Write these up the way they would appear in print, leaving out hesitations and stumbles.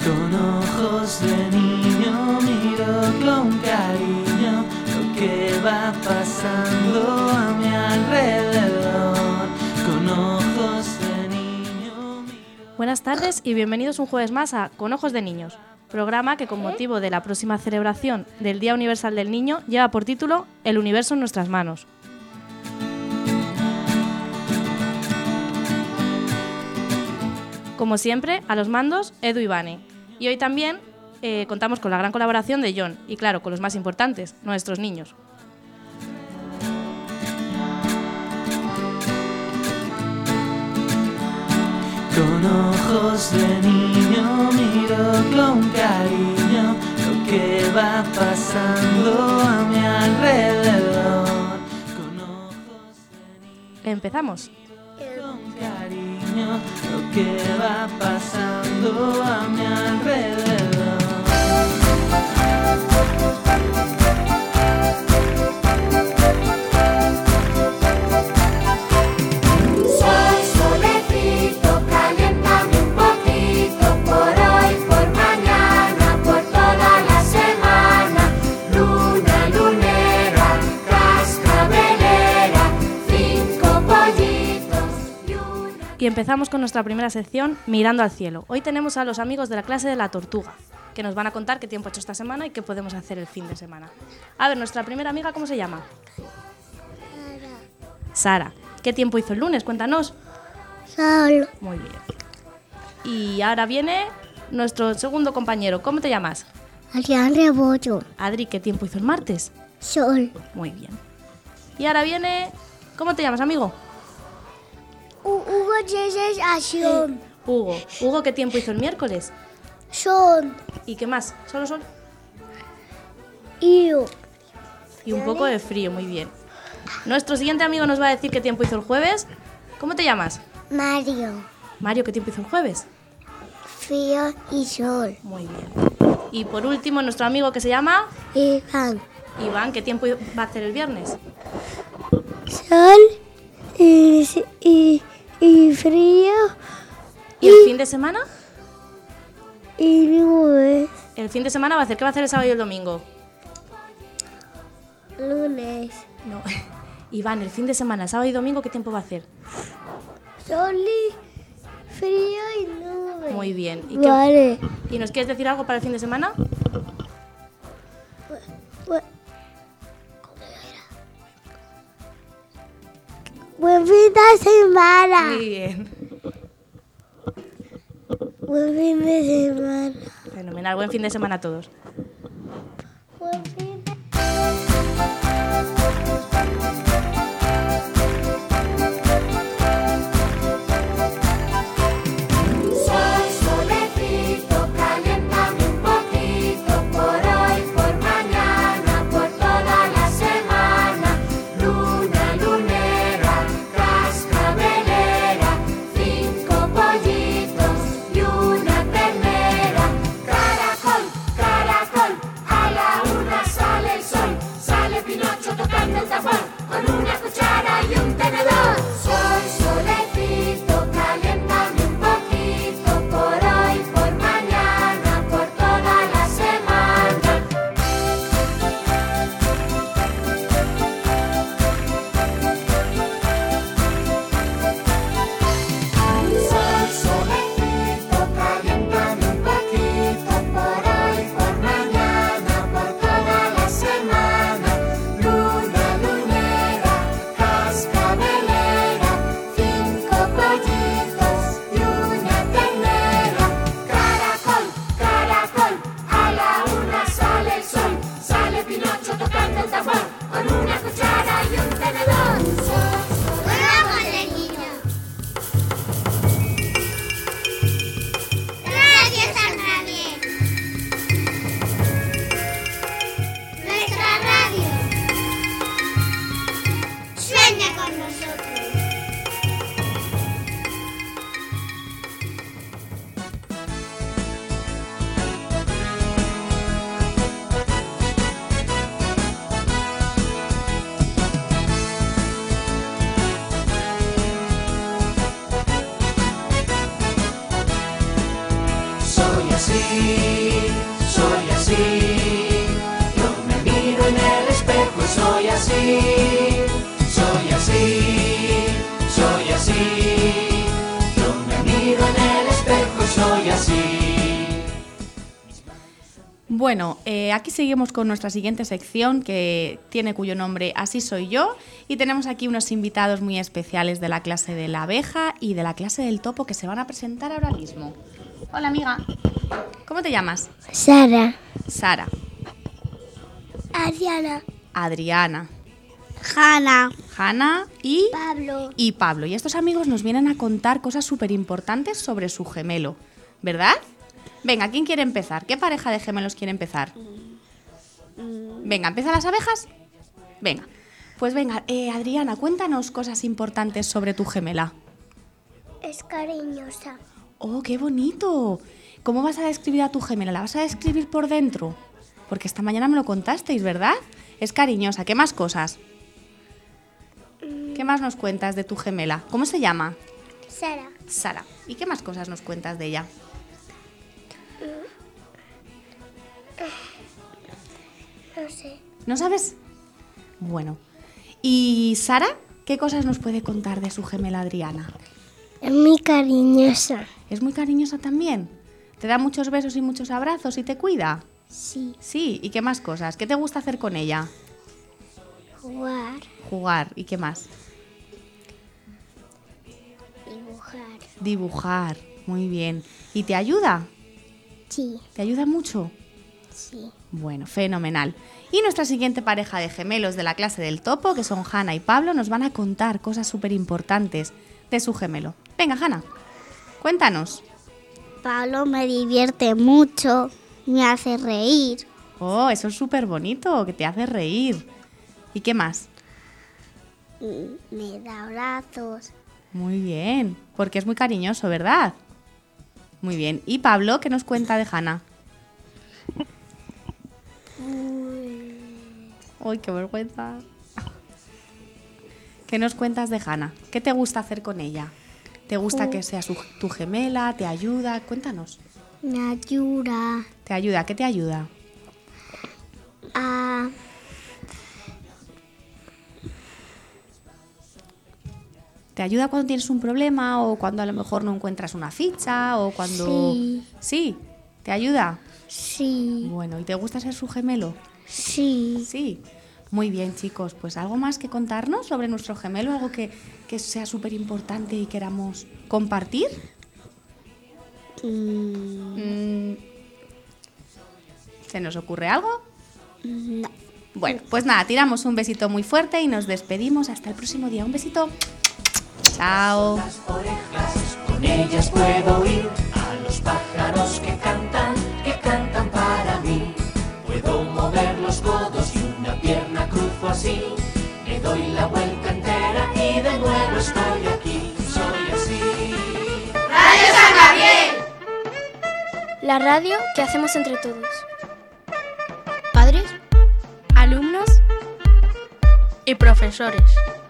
Con ojos de niño miro con cariño lo que va pasando a mi alrededor. Con ojos de niño miro... Buenas tardes y bienvenidos un jueves más a Con ojos de niños, programa que con motivo de la próxima celebración del Día Universal del Niño lleva por título El universo en nuestras manos. Como siempre, a los mandos, Edu y Vane. Y hoy también contamos con la gran colaboración de John y, claro, con los más importantes, nuestros niños. Con ojos de niño miro con cariño lo que va pasando a mi alrededor. Con ojos de niño Empezamos. con cariño lo que va pasando a mi alrededor. Y empezamos con nuestra primera sección, Mirando al cielo. Hoy tenemos a los amigos de la clase de la tortuga, que nos van a contar qué tiempo ha hecho esta semana y qué podemos hacer el fin de semana. A ver, nuestra primera amiga, ¿cómo se llama? Sara. ¿Qué tiempo hizo el lunes? Cuéntanos. Sol. Muy bien. Y ahora viene nuestro segundo compañero. ¿Cómo te llamas? Adrián Rebollo. Adri, ¿qué tiempo hizo el martes? Sol. Muy bien. Y ahora viene... ¿Cómo te llamas, amigo? Hugo Jesús Acción. Hugo. Hugo, ¿qué tiempo hizo el miércoles? Sol. ¿Y qué más? ¿Solo sol? Yo. Y un poco de frío, muy bien. Nuestro siguiente amigo nos va a decir qué tiempo hizo el jueves. ¿Cómo te llamas? Mario. Mario, ¿qué tiempo hizo el jueves? Frío y sol. Muy bien. Y por último, nuestro amigo que se llama... Iván. Iván, ¿qué tiempo va a hacer el viernes? Sol y frío. ¿Y el fin de semana? Y nubes. El fin de semana va a hacer... ¿Qué va a hacer el sábado y el domingo? Lunes. No. Iván, el fin de semana, sábado y domingo, ¿qué tiempo va a hacer? Sol y frío y nubes. Muy bien. ¿Y, Vale. ¿Y nos quieres decir algo para el fin de semana? Buen fin de semana. Muy bien. Buen fin de semana. Fenomenal. Buen fin de semana a todos. Buen fin de... así, soy así, soy así. Yo me miro en el espejo, soy así. Bueno, aquí seguimos con nuestra siguiente sección que tiene cuyo nombre Así soy yo, y tenemos aquí unos invitados muy especiales de la clase de la abeja y de la clase del topo que se van a presentar ahora mismo. Hola amiga, ¿cómo te llamas? Sara. Sara. Adriana. Adriana. Hanna. Hanna y Pablo. Pablo. Y estos amigos nos vienen a contar cosas súper importantes sobre su gemelo, ¿verdad? Venga, ¿quién quiere empezar? ¿Qué pareja de gemelos quiere empezar? Venga, ¿empiezan las abejas? Venga, pues venga, Adriana, cuéntanos cosas importantes sobre tu gemela. Es cariñosa. ¡Oh, qué bonito! ¿Cómo vas a describir a tu gemela? ¿La vas a describir por dentro? Porque esta mañana me lo contasteis, ¿verdad? Es cariñosa. ¿Qué más cosas? ¿Qué más nos cuentas de tu gemela? ¿Cómo se llama? Sara. Sara. ¿Y qué más cosas nos cuentas de ella? No sé. ¿No sabes? Bueno. ¿Y Sara? ¿Qué cosas nos puede contar de su gemela Adriana? Es muy cariñosa. ¿Es muy cariñosa también? ¿Te da muchos besos y muchos abrazos y te cuida? Sí. Sí. ¿Y qué más cosas? ¿Qué te gusta hacer con ella? Jugar. Jugar. ¿Y qué más? Dibujar. Dibujar. Muy bien. ¿Y te ayuda? Sí. ¿Te ayuda mucho? Sí. Bueno, fenomenal. Y nuestra siguiente pareja de gemelos de la clase del topo, que son Hanna y Pablo, nos van a contar cosas súper importantes de su gemelo. Venga, Hanna, cuéntanos. Pablo me divierte mucho. Me hace reír. Oh, eso es súper bonito, que te hace reír. ¿Y qué más? Me da abrazos. Muy bien, porque es muy cariñoso, ¿verdad? Muy bien. ¿Y Pablo, qué nos cuenta de Hanna? ¡Ay, qué vergüenza! ¿Qué nos cuentas de Hanna? ¿Qué te gusta hacer con ella? ¿Te gusta que sea tu gemela? ¿Te ayuda? Cuéntanos. Me ayuda ¿Te ayuda? ¿Qué te ayuda? a... ¿Te ayuda cuando tienes un problema o cuando a lo mejor no encuentras una ficha o cuando... Sí. ¿Sí? ¿Te ayuda? Sí. Bueno, ¿y te gusta ser su gemelo? Sí. Sí. Muy bien, chicos. Pues algo más que contarnos sobre nuestro gemelo, algo que sea súper importante y queramos compartir. ¿Se nos ocurre algo? No. Bueno, pues nada, tiramos un besito muy fuerte y nos despedimos. Hasta el próximo día. Un besito. Chao. Las orejas, con ellas puedo oír a los pájaros que cantan para mí. Puedo mover los codos y una pierna cruzo así. Me doy la vuelta entera y de nuevo estoy aquí. Soy así. ¡Radio San Gabriel! La radio que hacemos entre todos. Padres, alumnos y profesores.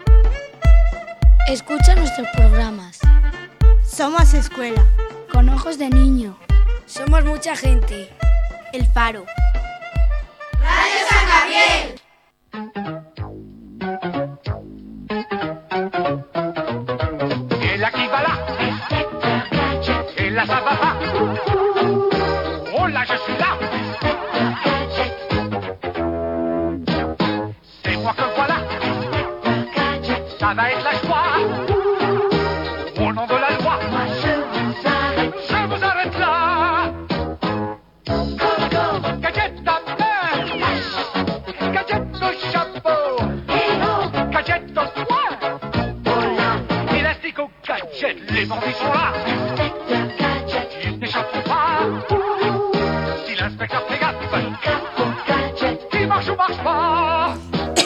Escucha nuestros programas. Somos escuela. Con ojos de niño. Somos mucha gente. El Faro. ¡Radio San Gabriel! El aquí va là, et là ça va pas. Oh là je suis là. C'est moi que voilà. Ça va être la joie. Au nom de la loi, je vous arrête là. Gadget à main, gadget au chapeau, gadget au soin, élastique au gadget, les bandits sont là. Ils n'échapperont pas. Si l'inspecteur fait gaffe, il marche ou marche pas.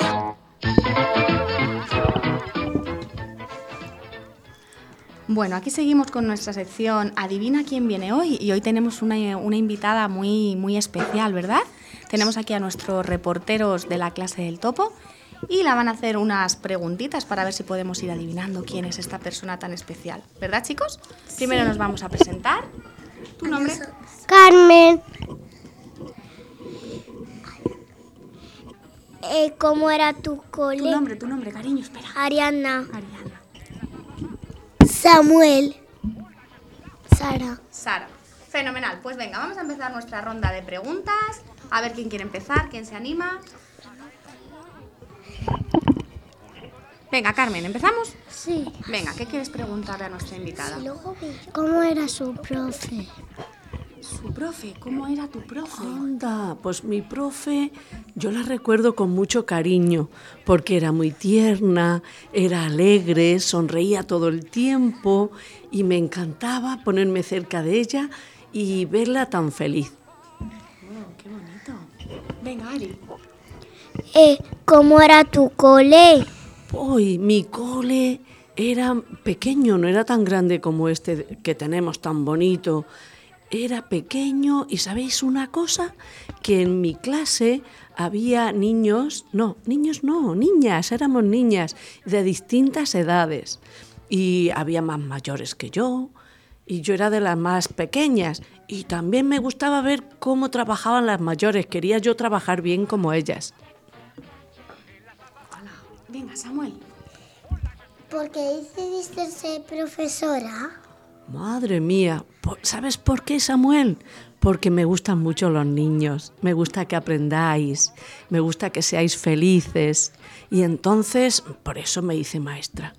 Bueno, aquí seguimos con nuestra sección Adivina quién viene hoy, y hoy tenemos una invitada muy, muy especial, ¿verdad? Tenemos aquí a nuestros reporteros de la clase del topo y la van a hacer unas preguntitas para ver si podemos ir adivinando quién es esta persona tan especial, ¿verdad, chicos? Primero nos vamos a presentar. ¿Tu nombre? Carmen. ¿Cómo era tu cole? Tu nombre, cariño, espera. Ariana. Ariana. Samuel. Sara. Sara. Fenomenal. Pues venga, vamos a empezar nuestra ronda de preguntas. A ver quién quiere empezar, quién se anima. Venga, Carmen, ¿empezamos? Sí. Venga, ¿qué quieres preguntarle a nuestra invitada? ¿Cómo era su profe? Su profe, ¿cómo era tu profe? Anda, pues mi profe, yo la recuerdo con mucho cariño, porque era muy tierna, era alegre, sonreía todo el tiempo y me encantaba ponerme cerca de ella y verla tan feliz. Oh, qué bonito. Venga, Ari. ¿Cómo era tu cole? Hoy mi cole era pequeño, no era tan grande como este que tenemos tan bonito. Era pequeño y ¿sabéis una cosa? Que en mi clase había niñas, éramos niñas de distintas edades. Y había más mayores que yo y yo era de las más pequeñas. Y también me gustaba ver cómo trabajaban las mayores, quería yo trabajar bien como ellas. Hola. Venga, Samuel. ¿Por qué decidiste ser profesora? Madre mía, ¿sabes por qué, Samuel? Porque me gustan mucho los niños, me gusta que aprendáis, me gusta que seáis felices y entonces por eso me hice maestra.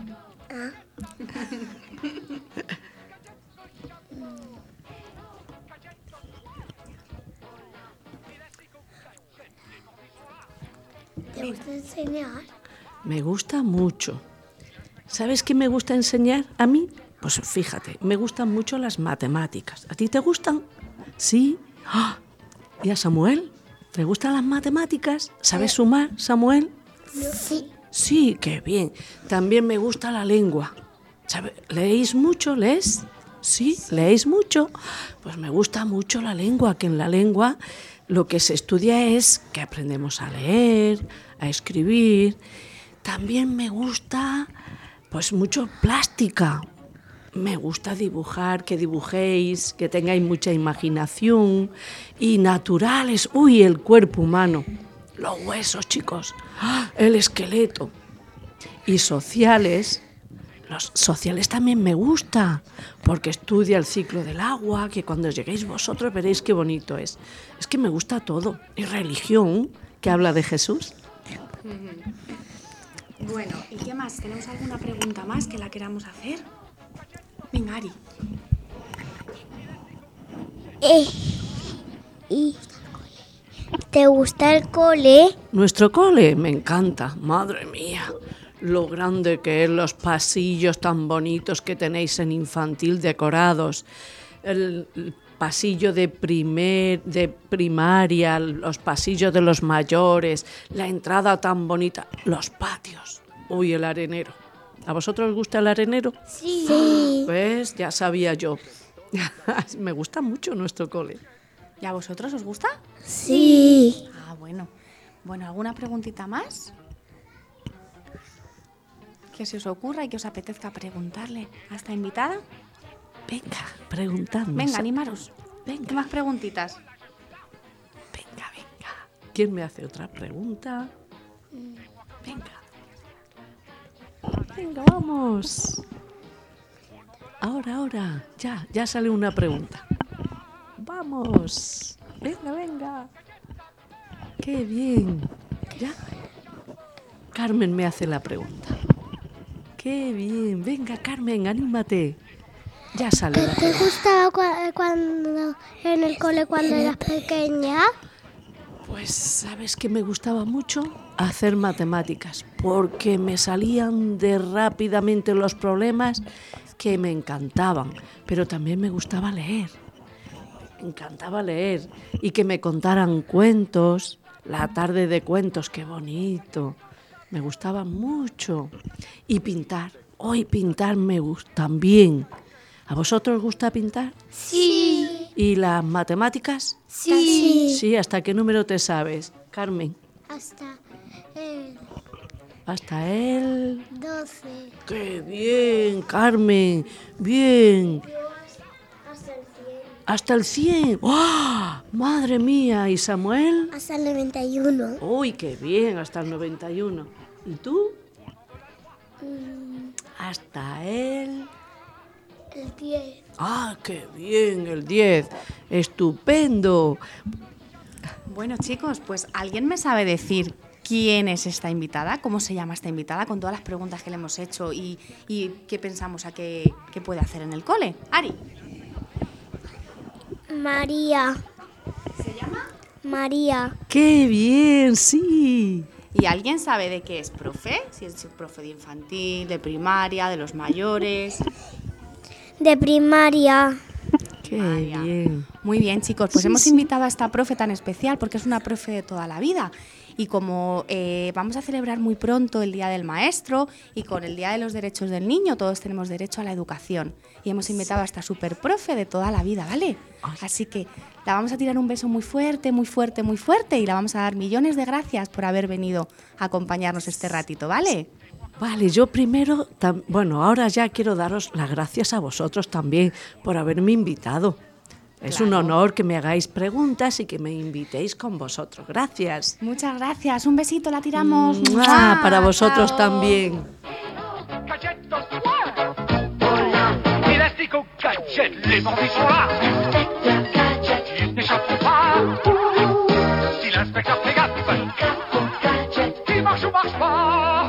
¿Te gusta enseñar? Me gusta mucho. ¿Sabes qué me gusta enseñar a mí? Pues fíjate, me gustan mucho las matemáticas. ¿A ti te gustan? ¿Sí? ¡Ah! ¿Y a Samuel? ¿Le gustan las matemáticas? ¿Sabes sumar, Samuel? Sí. Sí, qué bien. También me gusta la lengua. ¿Leéis mucho? ¿Lees? ¿Sí? ¿Leéis mucho? Pues me gusta mucho la lengua, que en la lengua lo que se estudia es que aprendemos a leer, a escribir. También me gusta, pues mucho plástica. Me gusta dibujar, que dibujéis, que tengáis mucha imaginación y naturales. Uy, el cuerpo humano, los huesos, chicos, el esqueleto. Y sociales, los sociales también me gusta, porque estudia el ciclo del agua, que cuando lleguéis vosotros veréis qué bonito es. Es que me gusta todo. Y religión, que habla de Jesús. Bueno, ¿y qué más? ¿Tenemos alguna pregunta más que la queramos hacer? Venga, Ari. ¿Y te gusta el cole? Nuestro cole me encanta, madre mía. Lo grande que es, los pasillos tan bonitos que tenéis en infantil decorados. El pasillo de primaria, los pasillos de los mayores, la entrada tan bonita, los patios. Uy, el arenero. ¿A vosotros os gusta el arenero? Sí. Pues ya sabía yo. Me gusta mucho nuestro cole. ¿Y a vosotros os gusta? Sí. Ah, bueno. Bueno, ¿alguna preguntita más? Que se os ocurra y que os apetezca preguntarle a esta invitada. Venga, preguntadme. Venga, animaros. Venga. ¿Qué más preguntitas? Venga. ¿Quién me hace otra pregunta? Venga, vamos. Ahora. Ya sale una pregunta. Vamos. Venga. Qué bien. ¿Ya? Carmen me hace la pregunta. Qué bien. Venga, Carmen, anímate. Ya sale la ¿Te pregunta. gustaba cuando en el cole cuando eras pequeña? Pues, ¿sabes qué me gustaba mucho? Hacer matemáticas, porque me salían de rápidamente los problemas que me encantaban, pero también me gustaba leer. Me encantaba leer y que me contaran cuentos, la tarde de cuentos, qué bonito. Me gustaba mucho. Y pintar, hoy pintar me gusta también. ¿A vosotros os gusta pintar? Sí. ¿Y las matemáticas? Sí. Sí, ¿hasta qué número te sabes, Carmen? Hasta el Hasta el... 12. ¡Qué bien, Carmen! ¡Bien! Hasta el 100. Hasta el 100. ¡Oh! ¡Madre mía! ¿Y Samuel? Hasta el 91. ¡Uy, qué bien! Hasta el 91. ¿Y tú? Hasta el 10. ¡Ah, qué bien! El 10. ¡Estupendo! Bueno, chicos, pues ¿alguien me sabe decir quién es esta invitada? ¿Cómo se llama esta invitada? Con todas las preguntas que le hemos hecho y qué pensamos a qué puede hacer en el cole. Ari. María. ¿Se llama? María. ¡Qué bien! ¡Sí! ¿Y alguien sabe de qué es profe? Si es profe de infantil, de primaria, de los mayores. De primaria. ¡Qué bien! Muy bien, chicos, pues hemos invitado a esta profe tan especial porque es una profe de toda la vida. Y como vamos a celebrar muy pronto el Día del Maestro y con el Día de los Derechos del Niño, todos tenemos derecho a la educación. Y hemos invitado a esta super profe de toda la vida, ¿vale? Así que la vamos a tirar un beso muy fuerte, muy fuerte, muy fuerte y la vamos a dar millones de gracias por haber venido a acompañarnos este ratito, ¿vale? Vale, yo primero, ahora ya quiero daros las gracias a vosotros también por haberme invitado. Es un honor que me hagáis preguntas y que me invitéis con vosotros. Gracias. Muchas gracias. Un besito, la tiramos. Para vosotros también. Gadgets, ouais. Élastique gadget, les bandits sont là. Ils n'échapperont pas. Si l'inspecteur fait gaffe, il marche ou marche pas.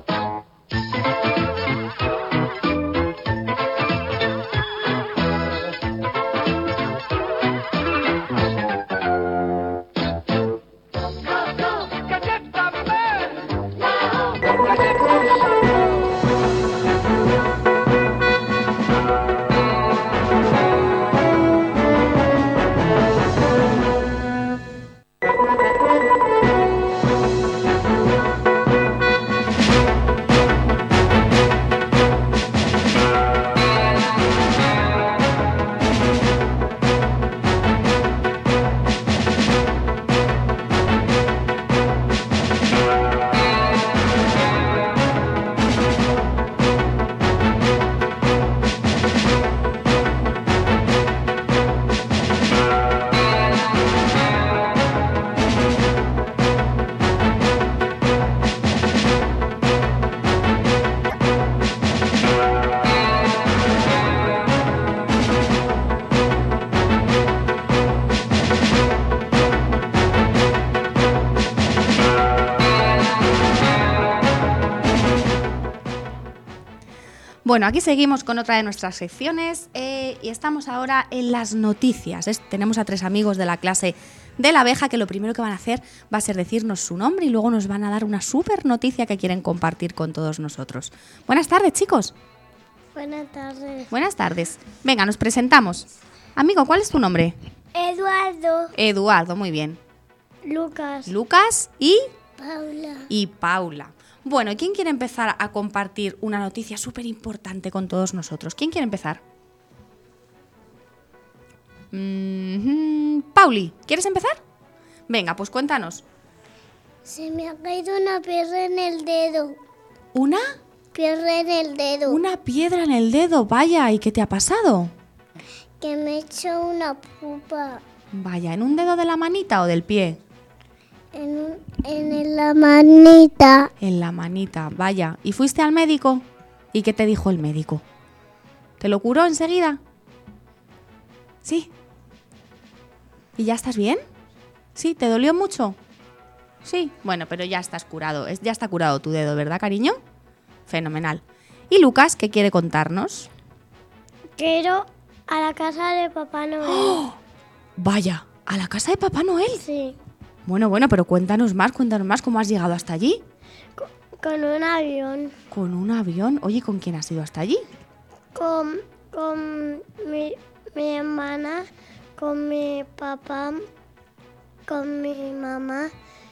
Bueno, aquí seguimos con otra de nuestras secciones y estamos ahora en las noticias. Tenemos a 3 amigos de la clase de la abeja que lo primero que van a hacer va a ser decirnos su nombre y luego nos van a dar una súper noticia que quieren compartir con todos nosotros. Buenas tardes, chicos. Buenas tardes. Buenas tardes. Venga, nos presentamos. Amigo, ¿cuál es tu nombre? Eduardo. Eduardo, muy bien. Lucas. Lucas y Paula. Paula. Bueno, ¿y quién quiere empezar a compartir una noticia súper importante con todos nosotros? ¿Quién quiere empezar? Pauli, ¿quieres empezar? Venga, pues cuéntanos. Se me ha caído una piedra en el dedo. ¿Una? Piedra en el dedo. Una piedra en el dedo, vaya, ¿y qué te ha pasado? Que me he hecho una pupa. Vaya, ¿en un dedo de la manita o del pie? En la manita. En la manita, vaya. ¿Y fuiste al médico? ¿Y qué te dijo el médico? ¿Te lo curó enseguida? Sí. ¿Y ya estás bien? ¿Sí? ¿Te dolió mucho? Sí. Bueno, pero ya estás curado. Ya está curado tu dedo, ¿verdad, cariño? Fenomenal. ¿Y Lucas, qué quiere contarnos? Quiero a la casa de Papá Noel. ¡Oh! Vaya, ¿a la casa de Papá Noel? Sí. Bueno, pero cuéntanos más, cómo has llegado hasta allí. Con un avión. ¿Con un avión? Oye, ¿con quién has ido hasta allí? Con mi hermana, con mi papá, con mi mamá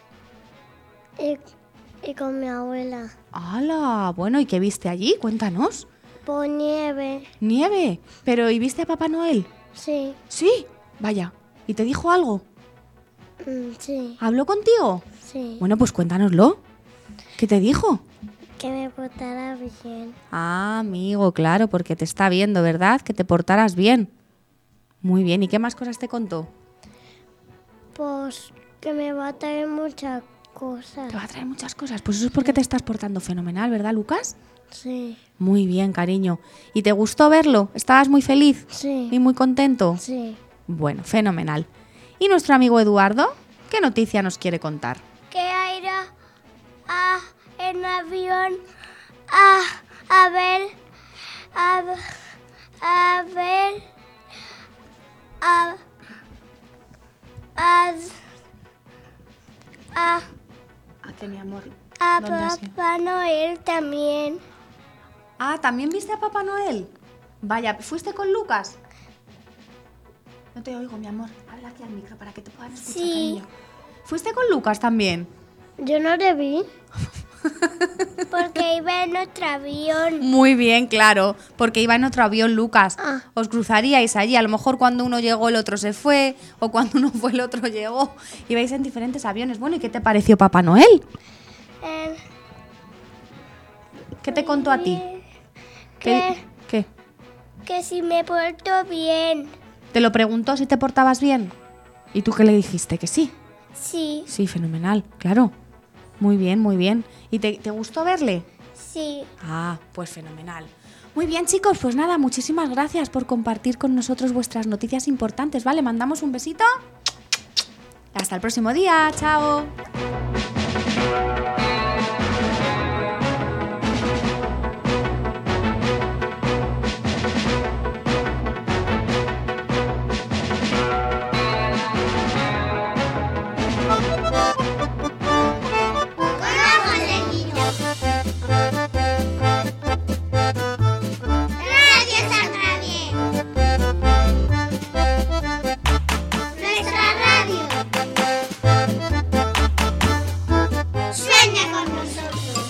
y con mi abuela. ¡Hala! Bueno, ¿y qué viste allí? Cuéntanos. Por nieve. ¿Nieve? ¿Pero y viste a Papá Noel? Sí. ¿Sí? Vaya. ¿Y te dijo algo? Sí. ¿Habló contigo? Sí. Bueno, pues cuéntanoslo. ¿Qué te dijo? Que me portara bien. Ah, amigo, claro, porque te está viendo, ¿verdad? Que te portaras bien. Muy bien, ¿y qué más cosas te contó? Pues que me va a traer muchas cosas. Te va a traer muchas cosas. Pues eso es porque te estás portando fenomenal, ¿verdad, Lucas? Sí, Muy bien, cariño. ¿Y te gustó verlo? ¿Estabas muy feliz? sí, ¿Y muy contento? sí. Bueno, fenomenal. ¿Y nuestro amigo Eduardo? ¿Qué noticia nos quiere contar? Que irá en avión a ver ¿A qué, mi amor? a ¿Dónde has ido? Papá Noel también. Ah, ¿también viste a Papá Noel? Vaya, ¿fuiste con Lucas? No te oigo, mi amor. Habla aquí al micro para que te puedan escuchar, Sí. cariño. ¿Fuiste con Lucas también? Yo no le vi. Porque iba en otro avión. Muy bien, claro, porque iba en otro avión Lucas. Ah. Os cruzaríais allí. A lo mejor cuando uno llegó el otro se fue, o cuando uno fue el otro llegó. Ibais en diferentes aviones. Bueno, ¿y qué te pareció Papá Noel? ¿Qué te contó a ti? ¿Qué? Que si me porto bien. ¿Te lo preguntó si te portabas bien? ¿Y tú qué le dijiste? ¿Que sí? Sí, Sí, fenomenal, claro. Muy bien, muy bien. ¿Y te gustó verle? sí. Ah, pues fenomenal. Muy bien, chicos, pues nada, muchísimas gracias por compartir con nosotros vuestras noticias importantes, ¿vale? Mandamos un besito. Hasta el próximo día, chao. ¡Conozco de niños! Radio San Javier. Nuestra radio. Sueña con nosotros.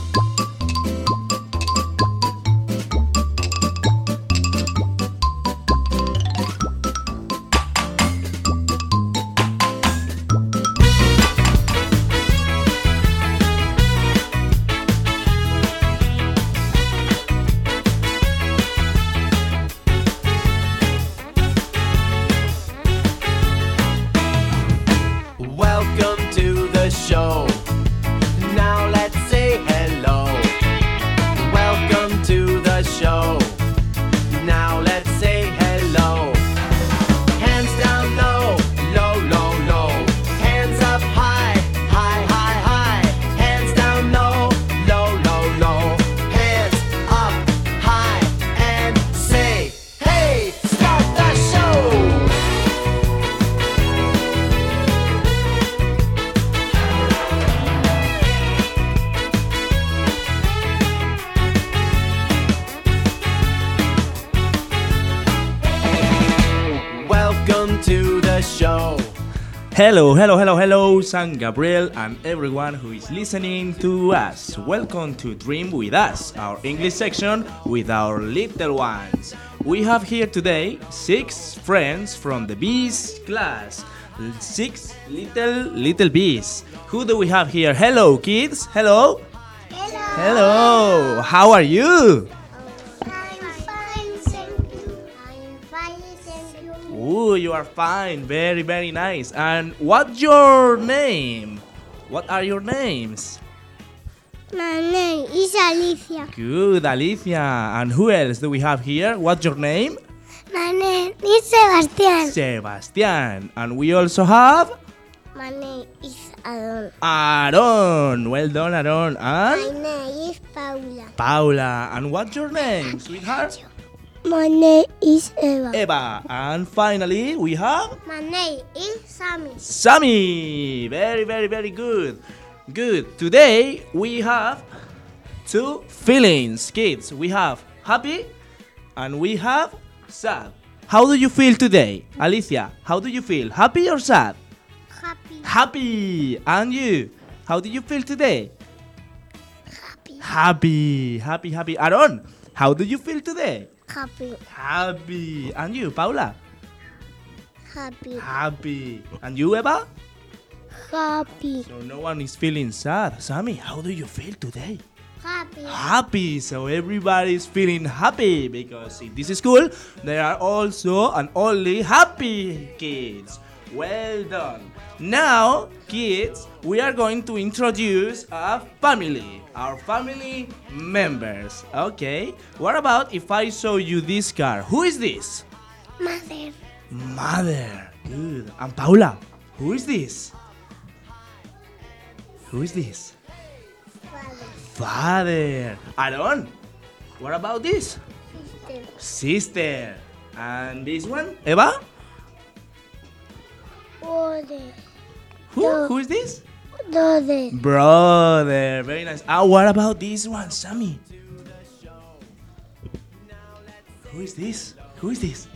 Welcome to the show. Now let's say hello. Welcome to the show. Now let's say hello. Hands down low, low, low, low. Hands up high, high, high, high. Hands down low, low, low, low. Hands up high and say, hey, start the show. Welcome to the show. Hello, hello, hello, hello, San Gabriel and everyone who is listening to us. Welcome to Dream With Us, our English section with our little ones. We have here today 6 friends from the bees class. 6 little bees. Who do we have here? Hello, kids. Hello. Hello. How are you? I'm fine, thank you. I'm fine, thank you. Ooh, you are fine. Very, very nice. And what's your name? What are your names? My name is Alicia. Good, Alicia. And who else do we have here? What's your name? My name is Sebastian. Sebastian. And we also have My name is Aaron. Aaron. Well done, Aaron. My And name is Paula. Paula. And what's your name, sweetheart? My name is Eva. Eva. And finally, we have My name is Sammy. Sammy. Very, very, very good. Good. Today we have 2 feelings, kids. We have happy and we have sad. How do you feel today, Alicia? How do you feel? Happy or sad? Happy. Happy. And you? How do you feel today? Happy. Happy. Aaron, how do you feel today? Happy. Happy. And you, Paula? Happy. Happy. And you, Eva? Happy. So no one is feeling sad. Sammy, how do you feel today? Happy. Happy. So everybody's feeling happy because in this school there are also and only happy kids. Well done. Now, kids, we are going to introduce a family, our family members. Okay. What about if I show you this card? Who is this? Mother. Mother. Good. And Paula, who is this? Who is this? Father. Aaron, what about this? Sister. And this one? Eva? Brother. Who is this? Brother. Brother. Very nice. What about this one, Sammy? Who is this? Who is this?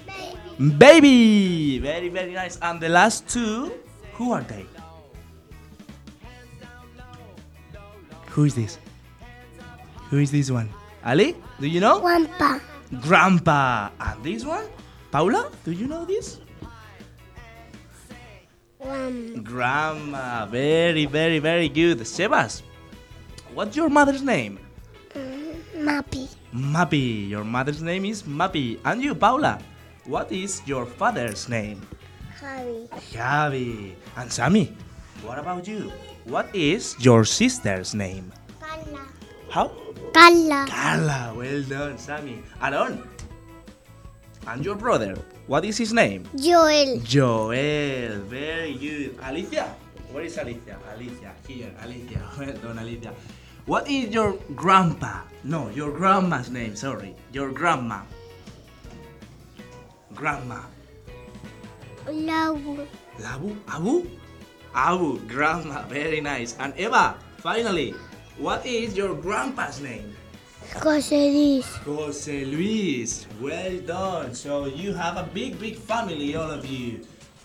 Baby. Very, very nice. And the last two, who are they? Who is this? Who is this one? Ali, do you know? Grandpa. Grandpa. And this one? Paula, do you know this? Grandma. Very, very, very good. Sebas, what's your mother's name? Mappy. Mappy. Your mother's name is Mappy. And you, Paula, what is your father's name? Javi. Javi. And Sammy, what about you? What is your sister's name? Carla. How? Carla. Carla. Well done, Sammy. Aaron. And your brother, what is his name? Joel. Joel. Very good. Alicia. Where is Alicia? Alicia. Here. Alicia. Well done, Alicia. What is your grandpa? No, your grandma's name. Sorry. Your grandma. Grandma. Labu. Labu? Abu? Abu. Grandma. Very nice. And Eva, finally, what is your grandpa's name? José Luis. José Luis. Well done. So you have a big, big family, all of you.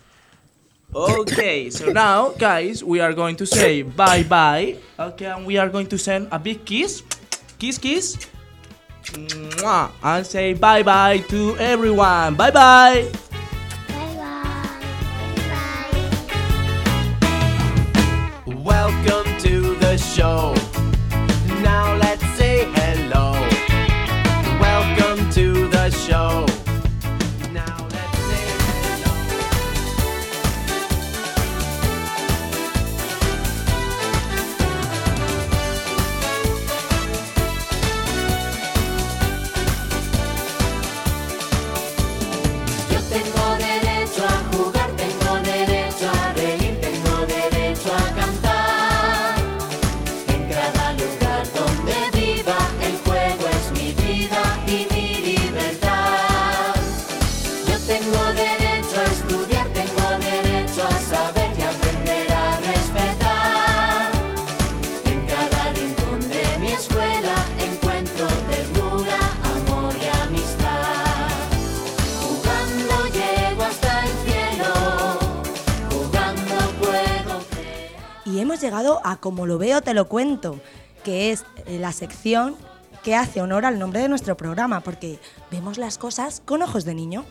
Okay, so now, guys, we are going to say bye-bye. Okay, and we are going to send a big kiss. Kiss, kiss. Mwah. And say bye-bye to everyone. Bye-bye. Welcome to the show. Now let's say hello. Welcome to the show. Now let's say Yo tengo derecho a jugar, tengo derecho a reír, tengo derecho a cantar. En cada lugar donde viva, el juego es mi vida y mi libertad. Yo tengo derecho a estudiar, tengo derecho a saber y aprender a respetar. En cada rincón de mi escuela encuentro ternura, amor y amistad. Jugando llego hasta el cielo, jugando puedo crear. Y hemos llegado a Como lo veo te lo cuento, que es la sección que hace honor al nombre de nuestro programa, porque vemos las cosas con ojos de niño.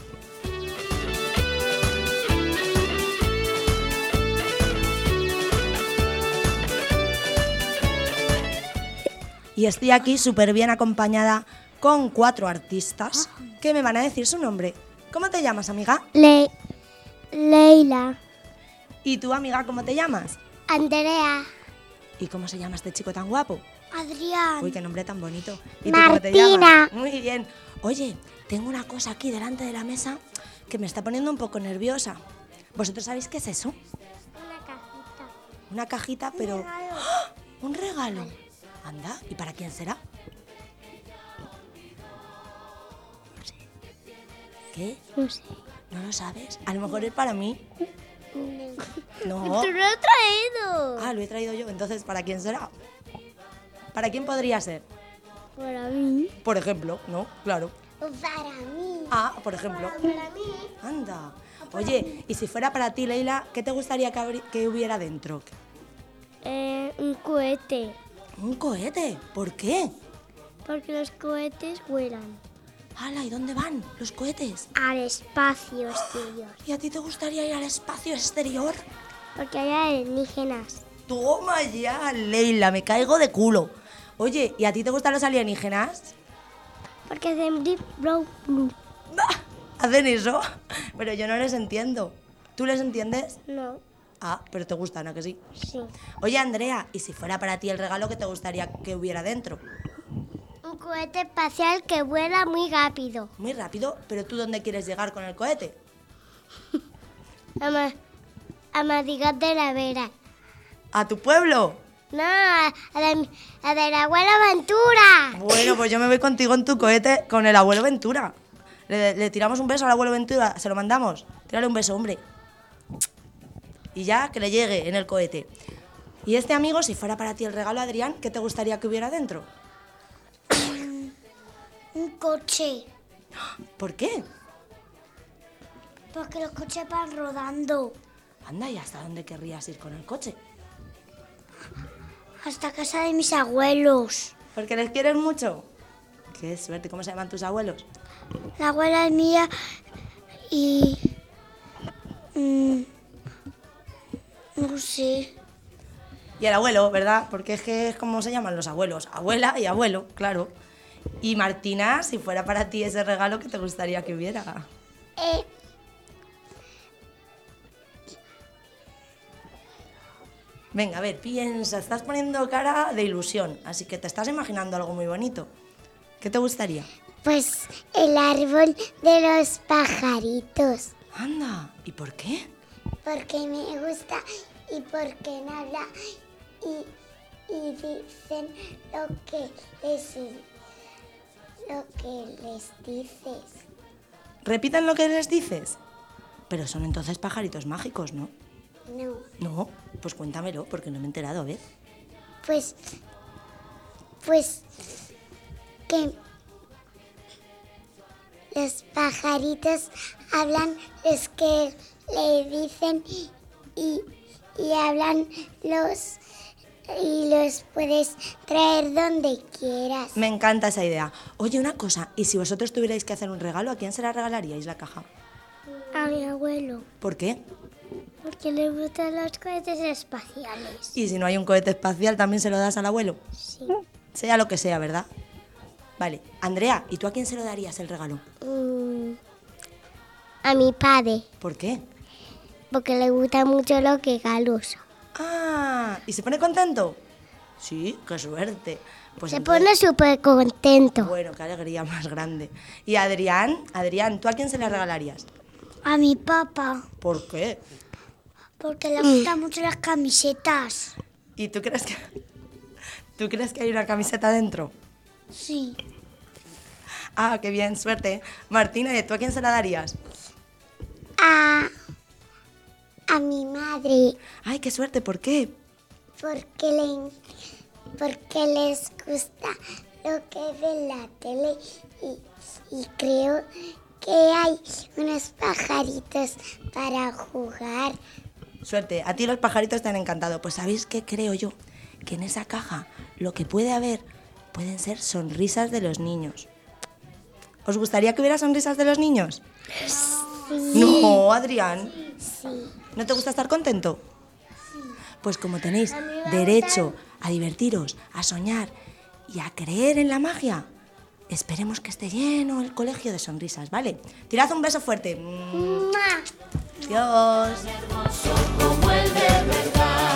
Y estoy aquí súper bien acompañada con 4 artistas que me van a decir su nombre. ¿Cómo te llamas, amiga? Leila. ¿Y tú, amiga, cómo te llamas? Andrea. ¿Y cómo se llama este chico tan guapo? Adrián. Uy, qué nombre tan bonito. ¿Y tú cómo te llamas? Martina. Muy bien. Oye, tengo una cosa aquí delante de la mesa que me está poniendo un poco nerviosa. ¿Vosotros sabéis qué es eso? Una cajita. Una cajita, pero... Un regalo. ¡Ah! ¡Un regalo! Anda, ¿y para quién será? ¿Qué? No sé. ¿No lo sabes? A lo mejor es para mí. No. Tú lo has traído. Ah, lo he traído yo. Entonces, ¿para quién será? ¿Para quién podría ser? Para mí. Por ejemplo, ¿no? Claro. Para mí. Ah, por ejemplo. Para mí. Anda. Oye, y si fuera para ti, Leila, ¿qué te gustaría que hubiera dentro? Un cohete. ¿Un cohete? ¿Por qué? Porque los cohetes vuelan. ¡Hala! ¿Y dónde van los cohetes? Al espacio exterior. ¿Y a ti te gustaría ir al espacio exterior? Porque hay alienígenas. Toma ya, Leila, me caigo de culo. Oye, ¿y a ti te gustan los alienígenas? Porque hacen deep blue blue. ¿Hacen eso? Pero yo no les entiendo. ¿Tú les entiendes? No. Ah, pero te gustan, ¿a que sí? Sí. Oye, Andrea, ¿y si fuera para ti el regalo que te gustaría que hubiera dentro? Un cohete espacial que vuela muy rápido. Muy rápido, pero ¿tú dónde quieres llegar con el cohete? A Madrigal de la Vera. ¿A tu pueblo? No, a de la abuela Ventura. Bueno, pues yo me voy contigo en tu cohete con el abuelo Ventura. Le tiramos un beso al abuelo Ventura, se lo mandamos. Tírale un beso, hombre. Y ya que le llegue en el cohete. Y este amigo, si fuera para ti el regalo, Adrián, ¿qué te gustaría que hubiera dentro? Un coche. ¿Por qué? Porque los coches van rodando. Anda, ¿y hasta dónde querrías ir con el coche? Hasta casa de mis abuelos. ¿Porque les quieres mucho? Qué suerte. ¿Cómo se llaman tus abuelos? La abuela es mía y... no sé. Y el abuelo, ¿verdad? Porque es que es como se llaman los abuelos. Abuela y abuelo, claro. Y Martina, si fuera para ti ese regalo, ¿qué te gustaría que hubiera? Venga, a ver, piensa, estás poniendo cara de ilusión, así que te estás imaginando algo muy bonito. ¿Qué te gustaría? Pues el árbol de los pajaritos. Anda, ¿y por qué? Porque me gusta y porque nada y dicen lo que les dices. ¿Repiten lo que les dices? Pero son entonces pajaritos mágicos, ¿no? No. No, pues cuéntamelo, porque no me he enterado, a ver. Pues que los pajaritos hablan los que le dicen y hablan y los puedes traer donde quieras. Me encanta esa idea. Oye, una cosa, ¿y si vosotros tuvierais que hacer un regalo, a quién se la regalaríais la caja? A mi abuelo. ¿Por qué? Porque le gustan los cohetes espaciales. Y si no hay un cohete espacial, ¿también se lo das al abuelo? Sí. Sea lo que sea, ¿verdad? Vale. Andrea, ¿y tú a quién se lo darías el regalo? A mi padre. ¿Por qué? Porque le gusta mucho los regalos. Ah, ¿y se pone contento? Sí, qué suerte. Pues se entonces... pone súper contento. Bueno, qué alegría más grande. ¿Y Adrián, ¿tú a quién se le regalarías? A mi papá. ¿Por qué? Porque le gustan mucho las camisetas. ¿Y tú crees que hay una camiseta dentro? Sí. Ah, qué bien, suerte. Martina, ¿y tú a quién se la darías? A mi madre. Ay, qué suerte, ¿por qué? Porque les gusta lo que ve la tele y creo que hay unos pajaritos para jugar. Suerte, a ti los pajaritos te han encantado. Pues ¿sabéis qué creo yo? Que en esa caja lo que puede haber pueden ser sonrisas de los niños. ¿Os gustaría que hubiera sonrisas de los niños? Sí. No, Adrián. Sí. ¿No te gusta estar contento? Sí. Pues como tenéis derecho a divertiros, a soñar y a creer en la magia, esperemos que esté lleno el colegio de sonrisas, ¿vale? Tirad un beso fuerte. Adiós. Como el de verdad.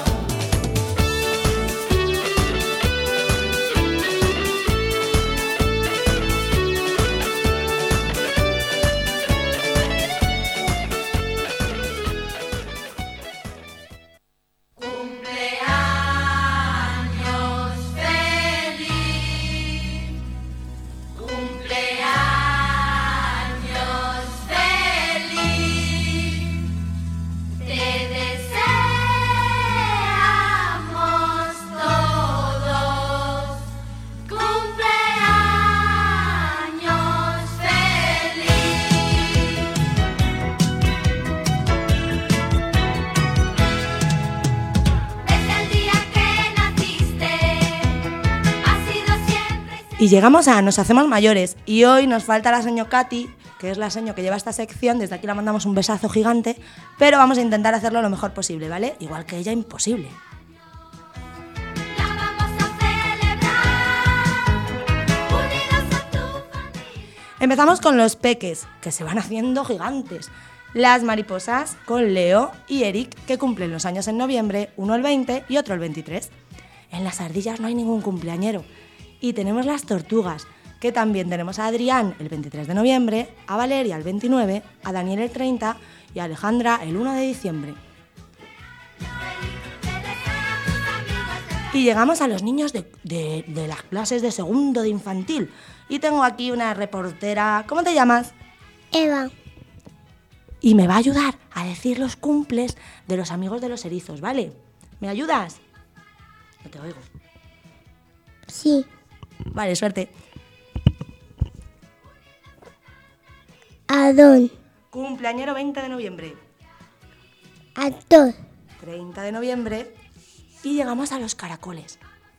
Y llegamos a Nos Hacemos Mayores y hoy nos falta la seño Katy, que es la seño que lleva esta sección. Desde aquí la mandamos un besazo gigante, pero vamos a intentar hacerlo lo mejor posible, ¿vale? Igual que ella, imposible. La vamos a celebrar. Empezamos con los peques, que se van haciendo gigantes. Las mariposas con Leo y Eric, que cumplen los años en noviembre, uno el 20 y otro el 23. En las ardillas no hay ningún cumpleañero. Y tenemos las tortugas, que también tenemos a Adrián el 23 de noviembre, a Valeria el 29, a Daniel el 30 y a Alejandra el 1 de diciembre. Y llegamos a los niños de las clases de segundo de infantil. Y tengo aquí una reportera. ¿Cómo te llamas? Eva. Y me va a ayudar a decir los cumples de los amigos de los erizos, ¿vale? ¿Me ayudas? No te oigo. Sí. Vale, suerte. Adón. Cumpleañero 20 de noviembre. Actor. 30 de noviembre. Y llegamos a los caracoles.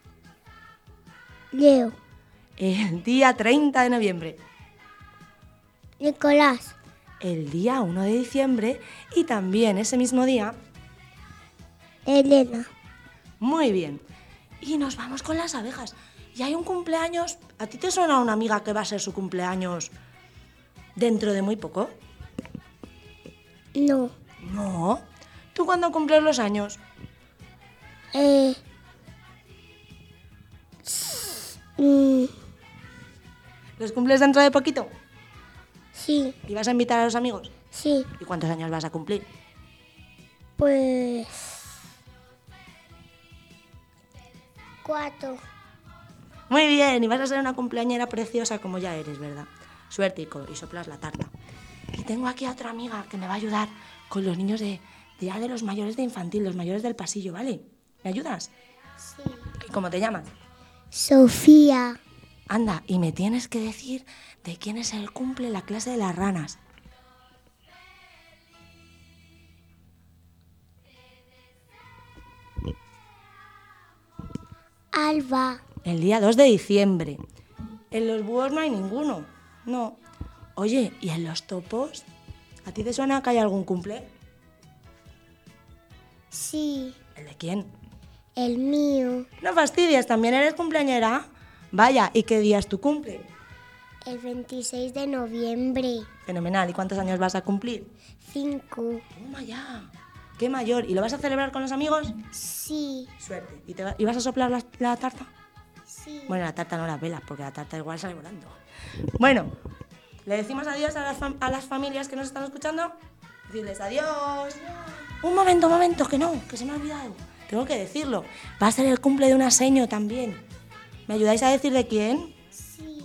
Leo. El día 30 de noviembre. Nicolás. El día 1 de diciembre. Y también ese mismo día. Elena. Muy bien. Y nos vamos con las abejas. Y hay un cumpleaños. ¿A ti te suena una amiga que va a ser su cumpleaños dentro de muy poco? No. No. ¿Tú cuándo cumples los años? ¿Los cumples dentro de poquito? Sí. ¿Y vas a invitar a los amigos? Sí. ¿Y cuántos años vas a cumplir? Pues 4. Muy bien, y vas a ser una cumpleañera preciosa como ya eres, ¿verdad? Suerte y soplas la tarta. Y tengo aquí a otra amiga que me va a ayudar con los niños de los mayores de infantil, los mayores del pasillo, ¿vale? ¿Me ayudas? Sí. ¿Y cómo te llamas? Sofía. Anda, y me tienes que decir de quién es el cumple en la clase de las ranas. Alba. El día 2 de diciembre. En los búhos no hay ninguno. No. Oye, ¿y en los topos? ¿A ti te suena que hay algún cumple? Sí. ¿El de quién? El mío. No fastidies, ¿también eres cumpleañera? Vaya, ¿y qué día es tu cumple? El 26 de noviembre. Fenomenal, ¿y cuántos años vas a cumplir? 5. Toma ya. ¡Qué mayor! ¿Y lo vas a celebrar con los amigos? Sí. Suerte. ¿Y vas a soplar la tarta? Sí. Bueno, la tarta no las velas, porque la tarta igual sale volando. Bueno, ¿le decimos adiós a las familias que nos están escuchando? Decirles adiós. Un momento, que se me ha olvidado. Tengo que decirlo. Va a ser el cumple de una seño también. ¿Me ayudáis a decir de quién? Sí.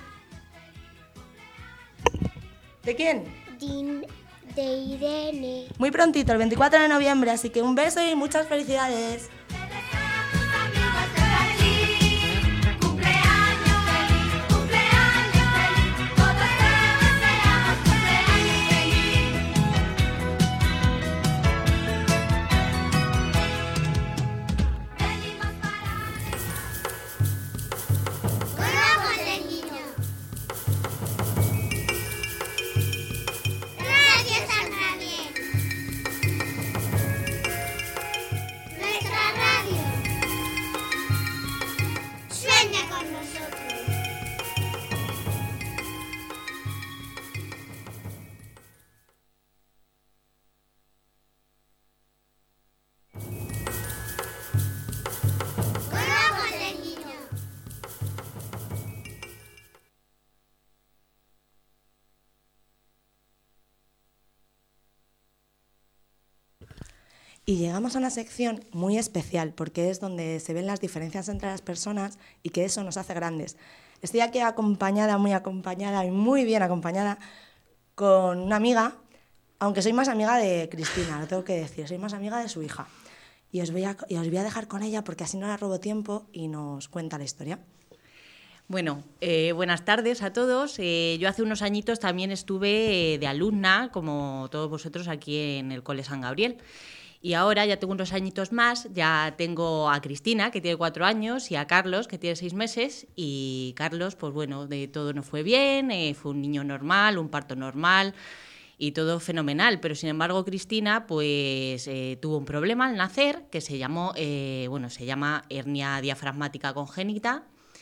¿De quién? De Irene. Muy prontito, el 24 de noviembre, así que un beso y muchas felicidades. Y llegamos a una sección muy especial, porque es donde se ven las diferencias entre las personas y que eso nos hace grandes. Estoy aquí acompañada, muy acompañada y muy bien acompañada con una amiga, aunque soy más amiga de Cristina, lo tengo que decir, soy más amiga de su hija. Y os voy a dejar con ella porque así no la robo tiempo y nos cuenta la historia. Bueno, buenas tardes a todos. Yo hace unos añitos también estuve de alumna, como todos vosotros, aquí en el Cole San Gabriel. Y ahora ya tengo unos añitos más, ya tengo a Cristina, que tiene 4 años, y a Carlos, que tiene 6 meses. Y Carlos, pues bueno, de todo no fue bien, fue un niño normal, un parto normal y todo fenomenal. Pero sin embargo Cristina pues tuvo un problema al nacer que se llama hernia diafragmática congénita.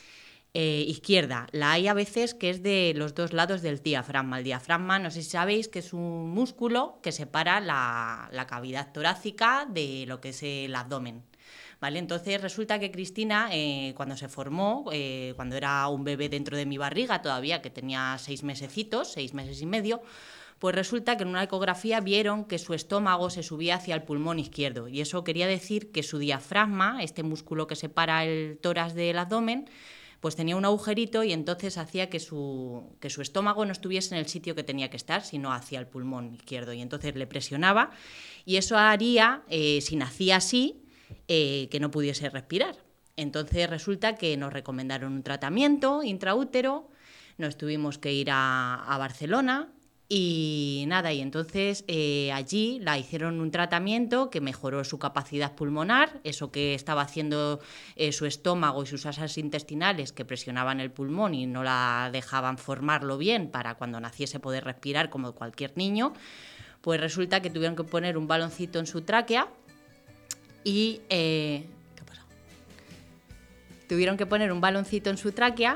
izquierda. La hay a veces que es de los dos lados del diafragma. El diafragma, no sé si sabéis, que es un músculo que separa la cavidad torácica de lo que es el abdomen. ¿Vale? Entonces resulta que Cristina, cuando se formó, cuando era un bebé dentro de mi barriga todavía, que tenía 6 mesecitos, 6 meses y medio, pues resulta que en una ecografía vieron que su estómago se subía hacia el pulmón izquierdo, y eso quería decir que su diafragma, este músculo que separa el tórax del abdomen, pues tenía un agujerito, y entonces hacía que su estómago no estuviese en el sitio que tenía que estar, sino hacia el pulmón izquierdo, y entonces le presionaba, y eso haría, si nacía así, que no pudiese respirar. Entonces resulta que nos recomendaron un tratamiento intraútero, nos tuvimos que ir a Barcelona, y nada, y entonces allí la hicieron un tratamiento que mejoró su capacidad pulmonar, eso que estaba haciendo su estómago y sus asas intestinales, que presionaban el pulmón y no la dejaban formarlo bien para cuando naciese poder respirar como cualquier niño. Pues resulta que tuvieron que poner un baloncito en su tráquea y... ¿qué pasó? Tuvieron que poner un baloncito en su tráquea.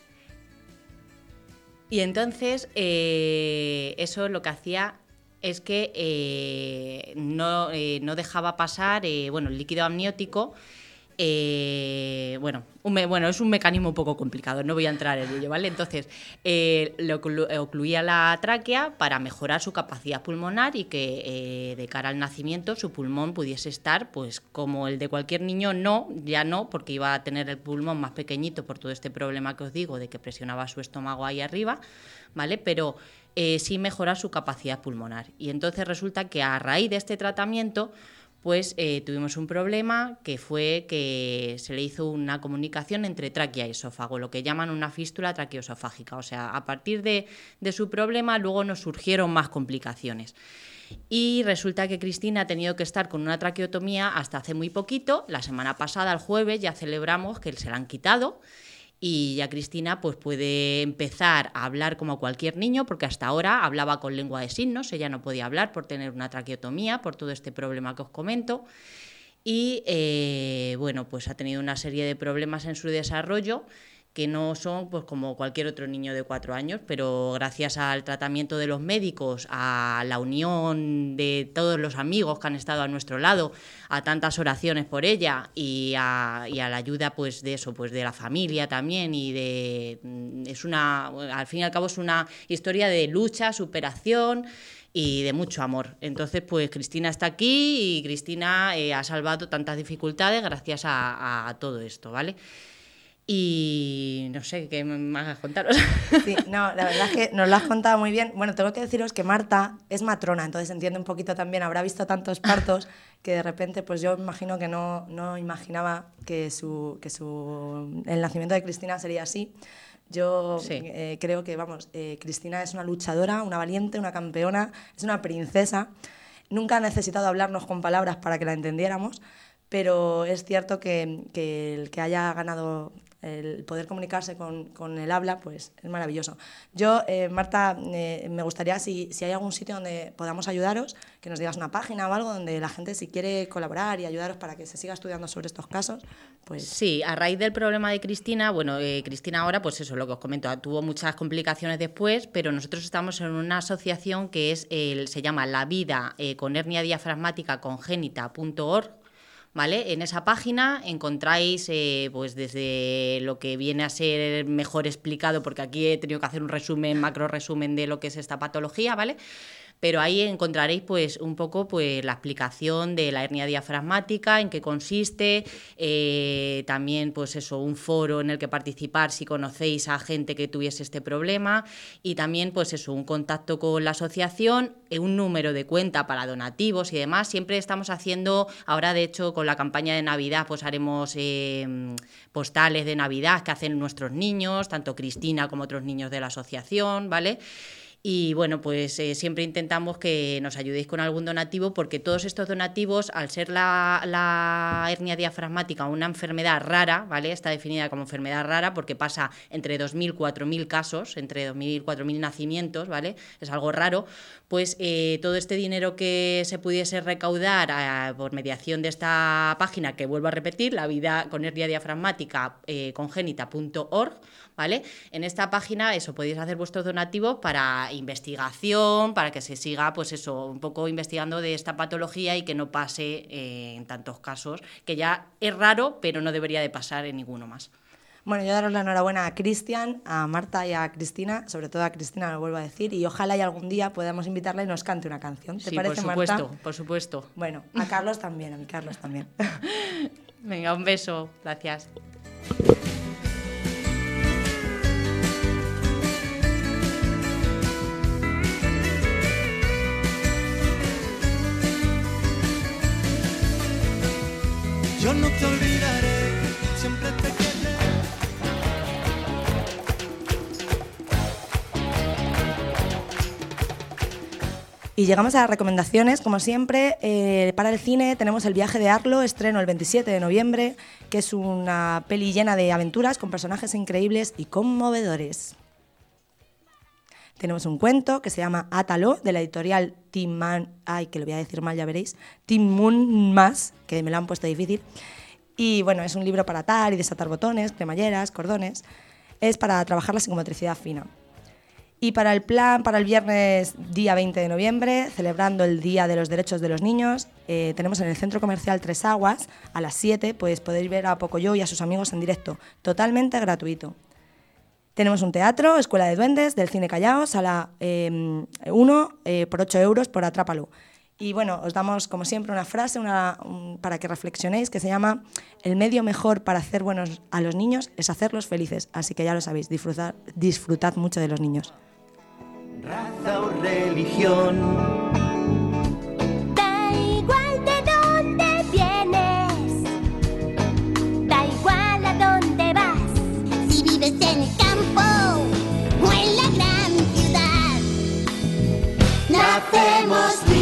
Y entonces eso lo que hacía es que no dejaba pasar el líquido amniótico. Es un mecanismo un poco complicado, no voy a entrar en ello, ¿vale? Entonces, le ocluía la tráquea para mejorar su capacidad pulmonar y que de cara al nacimiento su pulmón pudiese estar, pues como el de cualquier niño, ya no, porque iba a tener el pulmón más pequeñito por todo este problema que os digo, de que presionaba su estómago ahí arriba, ¿vale? Pero sí mejorar su capacidad pulmonar. Y entonces resulta que a raíz de este tratamiento, pues tuvimos un problema que fue que se le hizo una comunicación entre tráquea y esófago, lo que llaman una fístula traqueoesofágica. O sea, a partir de su problema luego nos surgieron más complicaciones. Y resulta que Cristina ha tenido que estar con una traqueotomía hasta hace muy poquito. La semana pasada, el jueves, ya celebramos que se la han quitado. Y ya Cristina pues puede empezar a hablar como cualquier niño, porque hasta ahora hablaba con lengua de signos, ella no podía hablar por tener una traqueotomía, por todo este problema que os comento. Y pues ha tenido una serie de problemas en su desarrollo que no son pues como cualquier otro niño de 4 años, pero gracias al tratamiento de los médicos, a la unión de todos los amigos que han estado a nuestro lado, a tantas oraciones por ella y a la ayuda pues de eso, pues de la familia también, y al fin y al cabo es una historia de lucha, superación y de mucho amor. Entonces, pues Cristina está aquí y Cristina ha salvado tantas dificultades gracias a todo esto, ¿vale? Y no sé, ¿qué me vas a contaros? Sí, no, la verdad es que nos lo has contado muy bien. Bueno, tengo que deciros que Marta es matrona, entonces entiende un poquito también, habrá visto tantos partos que de repente, pues yo imagino que no imaginaba que el nacimiento de Cristina sería así. Yo creo que, Cristina es una luchadora, una valiente, una campeona, es una princesa. Nunca ha necesitado hablarnos con palabras para que la entendiéramos, pero es cierto que el que haya ganado el poder comunicarse con el habla, pues es maravilloso. Yo, Marta, me gustaría, si hay algún sitio donde podamos ayudaros, que nos digas una página o algo donde la gente, si quiere colaborar y ayudaros para que se siga estudiando sobre estos casos, pues... Sí, a raíz del problema de Cristina, Cristina ahora, pues eso, lo que os comento, tuvo muchas complicaciones después, pero nosotros estamos en una asociación que se llama La Vida con Hernia Diafragmática Congénita.org, ¿vale? En esa página encontráis pues desde lo que viene a ser mejor explicado, porque aquí he tenido que hacer un macro resumen de lo que es esta patología, ¿vale? Pero ahí encontraréis pues un poco pues la explicación de la hernia diafragmática, en qué consiste, también pues eso, un foro en el que participar si conocéis a gente que tuviese este problema, y también pues eso, un contacto con la asociación, un número de cuenta para donativos y demás. Siempre estamos haciendo, ahora de hecho con la campaña de Navidad pues haremos postales de Navidad que hacen nuestros niños, tanto Cristina como otros niños de la asociación, ¿vale? Y bueno, pues siempre intentamos que nos ayudéis con algún donativo, porque todos estos donativos, al ser la hernia diafragmática una enfermedad rara, ¿vale? Está definida como enfermedad rara porque pasa entre 2.000 y 4.000 casos, entre 2.000 y 4.000 nacimientos, ¿vale? Es algo raro. Pues todo este dinero que se pudiese recaudar por mediación de esta página, que vuelvo a repetir, la vida con hernia diafragmática congénita.org, ¿vale? En esta página podéis hacer vuestros donativos para investigación, para que se siga pues eso, un poco investigando de esta patología y que no pase en tantos casos, que ya es raro, pero no debería de pasar en ninguno más. Bueno, yo daros la enhorabuena a Cristian, a Marta y a Cristina, sobre todo a Cristina, lo vuelvo a decir, y ojalá y algún día podamos invitarla y nos cante una canción. ¿Te parece, Marta? Por supuesto, por supuesto. Bueno, a Carlos también, a mi Carlos también. Venga, un beso, gracias. Yo no te olvidaré, siempre te querré. Y llegamos a las recomendaciones, como siempre. Para el cine tenemos El viaje de Arlo, estreno el 27 de noviembre, que es una peli llena de aventuras con personajes increíbles y conmovedores. Tenemos un cuento que se llama Átalo, de la editorial Tim Moon Mas, que me lo han puesto difícil. Y bueno, es un libro para atar y desatar botones, cremalleras, cordones. Es para trabajar la psicomotricidad fina. Y para el plan, para el viernes día 20 de noviembre, celebrando el Día de los Derechos de los Niños, tenemos en el Centro Comercial Tres Aguas, a las 7, pues podéis ver a Pocoyo y a sus amigos en directo, totalmente gratuito. Tenemos un teatro, Escuela de Duendes, del Cine Callao, sala 1, por 8 euros por Atrápalo. Y bueno, os damos como siempre una frase para que reflexionéis, que se llama: el medio mejor para hacer buenos a los niños es hacerlos felices. Así que ya lo sabéis, disfrutad mucho de los niños. Raza o religión. Da igual de dónde vienes, da igual a dónde vas, si vives en el campo o en la gran ciudad. Nacemos libres.